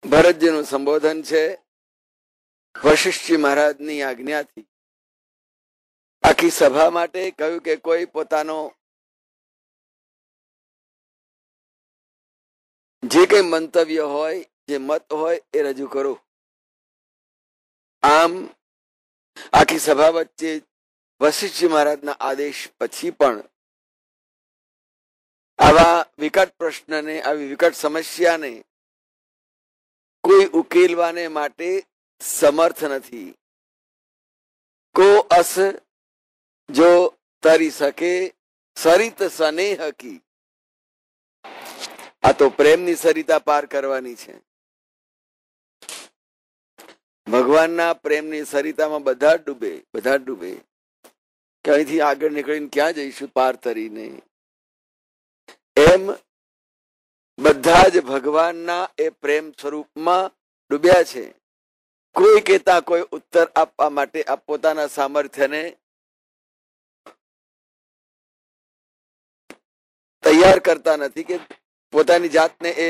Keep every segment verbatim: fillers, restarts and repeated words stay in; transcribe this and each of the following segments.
ભરતજીનું સંબોધન છે. વશિષ્ઠજી મહારાજની આજ્ઞાથી આખી સભા માટે કહ્યું કે કોઈ પોતાનો જે કઈ મંતવ્ય હોય, જે મત હોય એ રજૂ કરો. આમ આખી સભા વચ્ચે વશિષ્ઠજી મહારાજના આદેશ પછી પણ આવા વિકટ પ્રશ્નને, આવી વિકટ સમસ્યાને કોઈ ઉકેલવાને માટે સમર્થ નથી. કો અસ જો તરી શકે સરિત સ્નેહ કી. આ તો પ્રેમની સરિતા પાર કરવાની છે. ભગવાનના પ્રેમની સરિતામાં બધા ડૂબે, બધા ડૂબે કે અહીંથી આગળ નીકળીને ક્યાં જઈશું પાર તરીને. એમ બધા જ ભગવાનના એ પ્રેમ સ્વરૂપમાં ડૂબ્યા છે. કોઈ કહેતા કોઈ ઉત્તર આપવા માટે આ પોતાના સામર્થ્યને તૈયાર કરતા નથી, કે પોતાની જાતને એ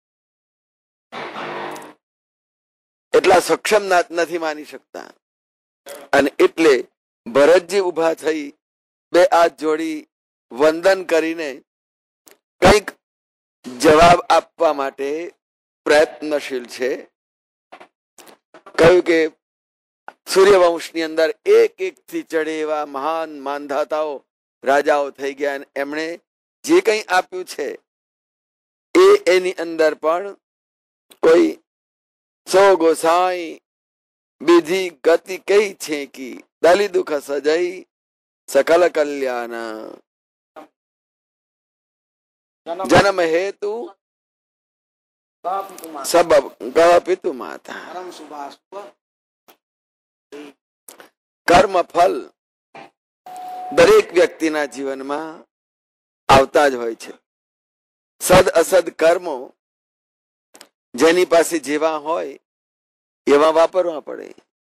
એટલા સક્ષમ નથી માની શકતા. અને એટલે ભરતજી ઉભા થઈ બે હાથ જોડી વંદન કરીને કંઈક જવાબ આપવા માટે પ્રયત્નશીલ છે. કહ્યું કે સૂર્યવંશની અંદર એક એક થી ચડે એવા મહાન માનધાતાઓ, રાજાઓ થઈ ગયા, અને એમણે જે કંઈ આપ્યું છે એ એની અંદર પણ કોઈ સો ગોસાઈ બીજી ગતિ કઈ છે કી દલી દુઃખ સજઈ સકલ કલ્યાણ. જન્મ હેતુ સબ ગહ પિતુ માતા. કર્મ ફલ દરેક વ્યક્તિના જીવનમાં આવતા જ હોય છે. સદ અસદ કર્મો જેની પાસે જેવા હોય એવા વાપરવા પડે.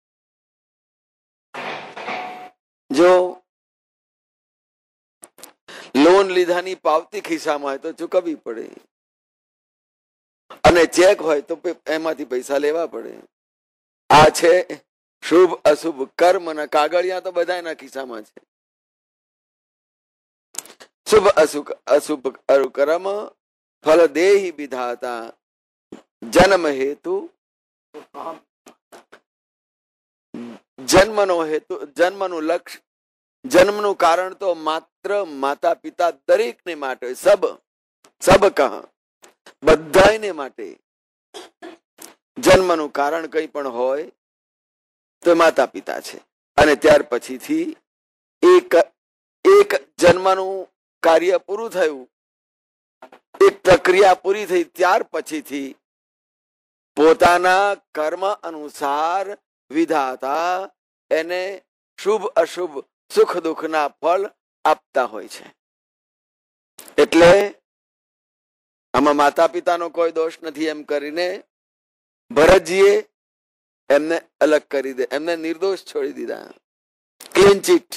જો લોન લીધાની પાવતી ખિસ્સામાં હોય તો ચૂકવવી પડે, અને ચેક હોય તો એમાંથી પૈસા લેવા પડે. આ છે શુભ અશુભ કર્મ ના કાગળિયા તો બધા એના ખિસ્સામાં છે. શુભ અશુભ અશુભ કર્મ ફલ દેહી વિધાતા જન્મ હેતુ. જન્મનો હેતુ, જન્મનું લક્ષ્ય, જન્મનું કારણ તો માત્ર માતા પિતા દરેકને માટે, સબ સબ કહ બધાને માટે જન્મનું કારણ કંઈ પણ હોય તો માતા પિતા છે. અને ત્યાર પછીથી એક એક જન્મનું કાર્ય પૂરું થયું, એક પ્રક્રિયા પૂરી થઈ, ત્યાર પછીથી પોતાના કર્મ અનુસાર વિધાતા એને શુભ અશુભ સુખ દુઃખના ફળ આપતા હોય છે. એટલે આમાં માતા પિતાનો કોઈ દોષ નથી એમ કરીને ભરતજીએ એમને અલગ કરી દે, એમને નિર્દોષ છોડી દીધા. Clean chit.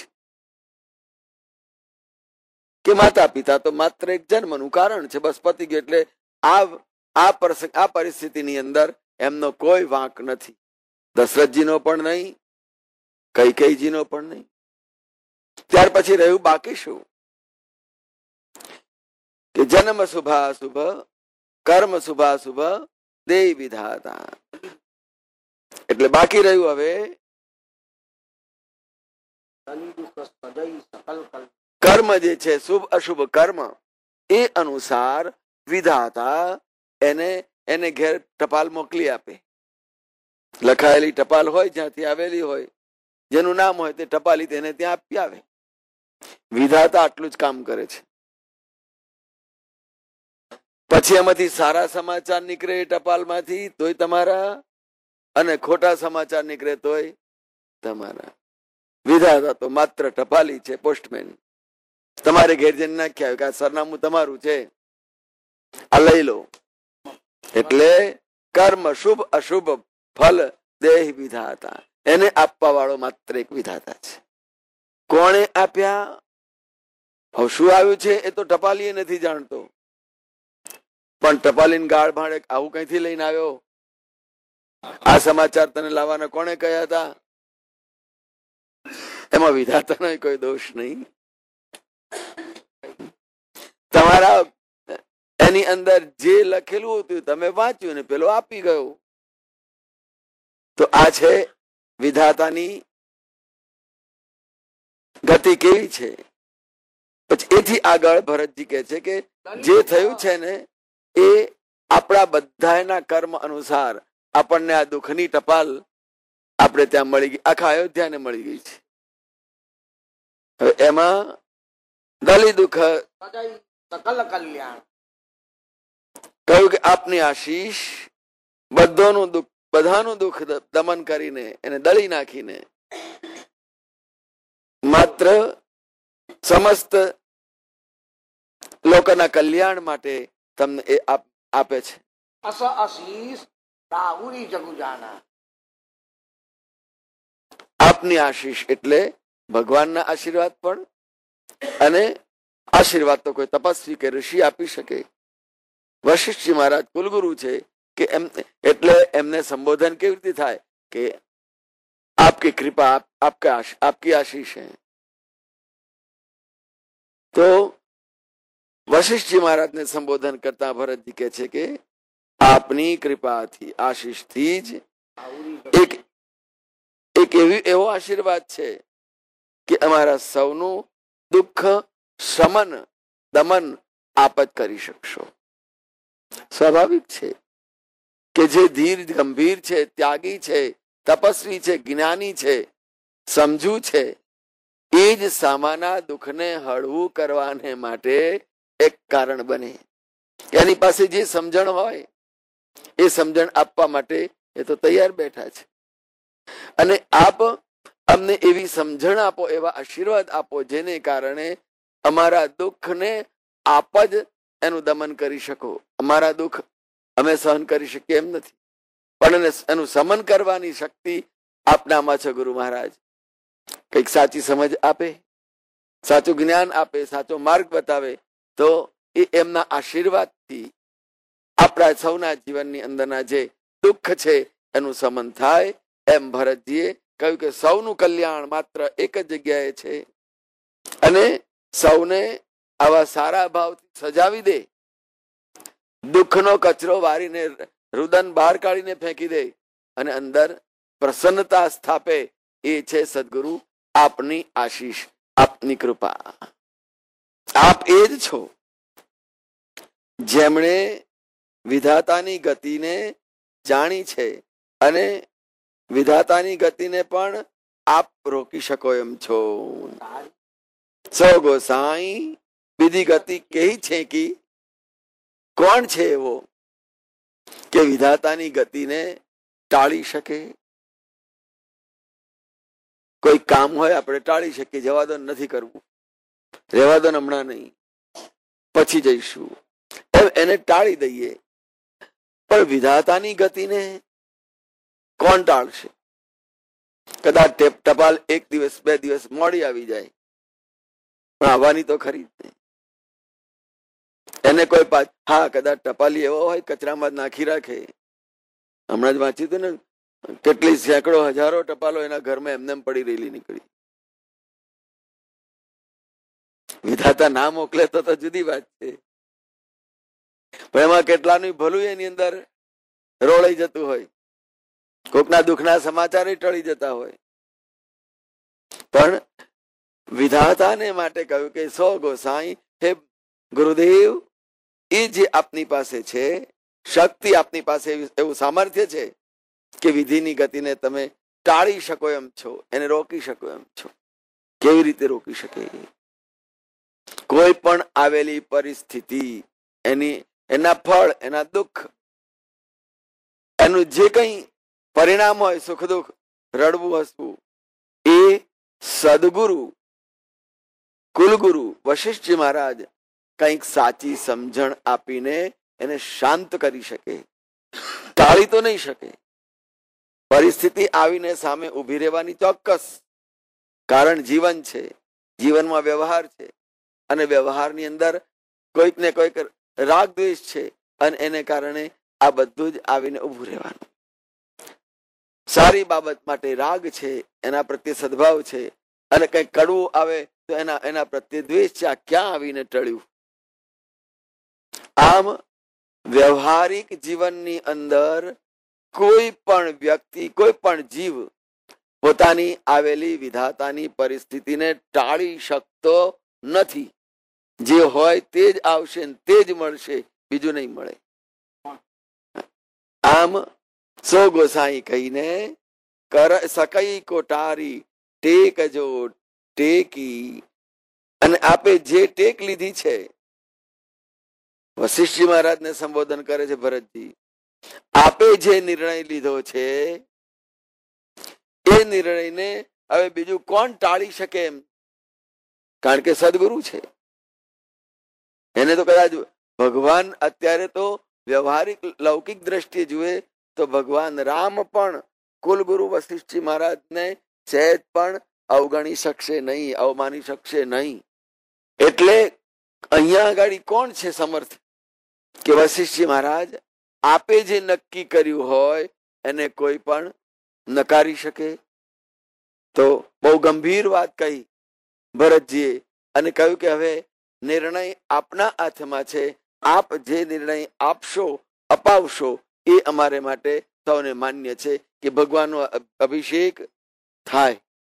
કે માતા પિતા તો માત્ર એક જન્મનું કારણ છે, બસ પતી ગયું. એટલે આ આ પ્રસંગ, આ પરિસ્થિતિની અંદર એમનો કોઈ વાંક નથી. દશરથજીનો પણ નહીં, કૈકેયીજીનો પણ નહીં. ત્યાર પછી રહ્યું બાકી શું? કે જન્મ શુભા શુભ કર્મ શુભા શુભ દેહ વિધાતા. એટલે બાકી રહ્યું હવે કર્મ જે છે, શુભ અશુભ કર્મ, એ અનુસાર વિધાતા એને એને ઘેર ટપાલ મોકલી આપે. લખાયેલી ટપાલ હોય, જ્યાંથી આવેલી હોય, જેનું નામ હોય તે ટપાલી તેને ત્યાં આપી આવે. વિધાતા આટલું જ કામ કરે છે. પછી એમાંથી સારા સમાચાર નીકળે એ ટપાલમાંથી તોય તમારા, અને ખોટા સમાચાર નીકળે તોય તમારા. વિધાતા તો માત્ર ટપાલી છે, પોસ્ટમેન. તમારે ઘેર જઈને નાખ્યા આવે કે આ સરનામું તમારું છે, આ લઈ લો. એટલે કર્મ શુભ અશુભ ફલ દેહ વિધાતા, એને આપવા વાળો માત્ર એક વિધાતા છે. કોણે આપ્યા, હવે શું આવ્યું છે એ તો ટપાલી નથી જાણતો. પણ ટપાલીને ગાળ ભાડે આવું કઈથી લઈને આવ્યો આ સમાચાર તને લાવવાના કોણે કહ્યા હતા? એમાં વિધાતાનો કોઈ દોષ નહીં. તમારા એની અંદર જે લખેલું હતું તમે વાંચ્યું ને પેલો આપી ગયો. તો આ છે વિધાતાની ગતિ કેવી છે. પછી એથી આગળ ભરતજી કહે છે કે જે થયું છે ને એ આપણા બધાના કર્મ અનુસાર આપણને આ દુઃખની ટપાલ આપણે ત્યાં મળી ગઈ, આખા અયોધ્યાને મળી ગઈ છે. હવે એમાં દલી દુઃખ સકલ કલ્યાણ કહ્યું કે આપની આશીષ બધાનું દુઃખ બધાનું દુઃખ દમન કરીને એને દળી નાખીને માત્ર સમસ્ત લોકોના કલ્યાણ માટે તમને એ આપે છે. અસ આશીષ રાહુરી જગુ જાના. આપની આશીષ એટલે ભગવાનના આશીર્વાદ પણ, અને આશીર્વાદ તો કોઈ તપસ્વી કે ઋષિ આપી શકે. વશિષ્ઠજી મહારાજ કુલગુરુ છે કે એમ એટલે એમને સંબોધન કેવી રીતે થાય કે આપકી કૃપા આપકા આપકી આશીષ है. તો વશિષ્ઠજી મહારાજને સંબોધન કરતા ભરતજી કહે છે કે આપની કૃપાથી આશીષથી જ એક એક એવી એવો આશીર્વાદ છે કે અમારા સૌનું દુઃખ શમન દમન આપ જ કરી શકશો. સ્વાભાવિક છે કે જે ધીર ગંભીર છે, ત્યાગી છે, તપસ્વી છે, જ્ઞાની છે, સમજુ છે, એ જ સામાના દુઃખને હળવું કરવાને માટે એક કારણ બને. એની પાસે જે સમજણ હોય એ સમજણ આપવા માટે એ તો તૈયાર બેઠા છે. અને આપ અમને એવી સમજણ આપો, એવા આશીર્વાદ આપો જેને કારણે અમારા દુઃખને આપ જ એનું દમન કરી શકો. અમારા દુઃખ અમે સહન કરી શકીએ એમ નથી, પણ એનું સમન કરવાની શક્તિ આપનામાં છે ગુરુ મહારાજ. કઈક સાચી સમજ આપે, સાચું જ્ઞાન આપે, સાચો માર્ગ બતાવે તો એ એમના આશીર્વાદથી આપણા સૌના જીવનની અંદરના જે દુઃખ છે એનું સમન થાય. એમ ભરતજીએ કહ્યું કે સૌનું કલ્યાણ માત્ર એક જ જગ્યાએ છે, અને સૌને આવા સારા ભાવથી સજાવી દે, દુઃખનો કચરો વારીને રુદન બહાર કાઢીને ફેંકી દે અને અંદર પ્રસન્નતા સ્થાપે એ છે સદગુરુ આપની આશીષ, આપની કૃપા. આપ એ જ છો જેમણે વિધાતાની ગતિને જાણી છે, અને વિધાતાની ગતિને પણ આપ રોકી શકો એમ છો. સો ગોસાઈ બીજી ગતિ કહી છે કે કોણ છે એવો કે વિધાતાની ગતિને ટાળી શકે? કોઈ કામ હોય આપણે ટાળી શકીએ, જવા દો નથી કરવું, રહેવા દો હમણાં નહીં, પછી જઈશું, એમ એને ટાળી દઈએ. પણ વિધાતાની ગતિને કોણ ટાળશે? કદાચ ટપાલ એક દિવસ બે દિવસ મોડી આવી જાય, પણ આવવાની તો ખરી જ નહીં. એને કોઈ હા કદાચ ટપાલી એવો હોય કચરામાં નાખી રાખે. હમણાં જ વાંચ્યું હતું ને, કેટલી સેંકડો હજારો ટપાલો એના ઘરમાં એમને પડી રહેલી નીકળી. વિધાતા ના મોકલે તો તો જુદી વાત છે, પણ એમાં કેટલાનું ભલું એની અંદર રોળાઈ જતું હોય, કોકના દુઃખના સમાચાર ટળી જતા હોય. પણ વિધાતાને માટે કહ્યું કે સો ગોસાઈ હે ગુરુદેવ, એ જે આપની પાસે છે શક્તિ, આપની પાસે એવું સામર્થ્ય છે કે વિધિની ગતિને તમે ટાળી શકો એમ છો, એને રોકી શકો એમ છો. કેવી રીતે રોકી શકે? કોઈ પણ આવેલી પરિસ્થિતિ, એની એના ફળ, એના દુઃખ, એનું જે કઈ પરિણામ હોય, સુખ દુઃખ, રડવું હસવું, એ સદગુરુ કુલગુરુ વશિષ્ઠજી મહારાજ કંઈક સાચી સમજણ આપીને એને શાંત કરી શકે, ટાળી તો નહીં શકે. પરિસ્થિતિ આવીને સામે ઉભી રહેવાની ચોક્કસ, કારણ જીવન છે, જીવનમાં વ્યવહાર છે, અને વ્યવહારની અંદર કોઈક ને કોઈક રાગ દ્વેષ છે, અને એને કારણે આ બધું જ આવીને ઉભું રહેવાનું. સારી બાબત માટે રાગ છે, એના પ્રત્યે સદભાવ છે, અને કઈ કડવું આવે તો એના એના પ્રત્યે દ્વેષ છે. આ ક્યાં આવીને ટળ્યું? આમ વ્યવહારિક જીવનની અંદર કોઈ પણ વ્યક્તિ, કોઈ પણ જીવ પોતાની આવેલી વિધાતાની પરિસ્થિતિને ટાળી શકતો નથી. જે હોય તે જ આવશે, તે જ મળશે, બીજું નહીં મળે. આમ સો ગોસાઈ કહીને કર સકઈ કોટારી ટેક જો ટેકી, અને આપે જે ટેક લીધી છે, વશિષ્ઠજી મહારાજને સંબોધન કરે છે ભરતજી, આપે જે નિર્ણય લીધો છે એ નિર્ણયને હવે બીજું કોણ ટાળી શકે એમ? કારણ કે સદગુરુ છે. એને તો કદાચ ભગવાન અત્યારે તો વ્યવહારિક લૌકિક દ્રષ્ટિએ જુએ તો ભગવાન રામ પણ કુલગુરુ વશિષ્ઠજી મહારાજને સહેજ પણ અવગણી શકશે નહીં, અવમાની શકશે નહીં. એટલે અહીંયા આગળ કોણ છે સમર્થ કે વશિષ્ઠજી મહારાજ આપે જે નક્કી કર્યું હોય એને કોઈ પણ નકારી શકે? તો બહુ ગંભીર વાત કહી ભરતજીએ, અને કહ્યું કે હવે નિર્ણય આપના હાથમાં છે. આપ જે નિર્ણય આપશો, અપાવશો, એ અમારે માટે સૌને માન્ય છે કે ભગવાનનો અભિષેક થાય.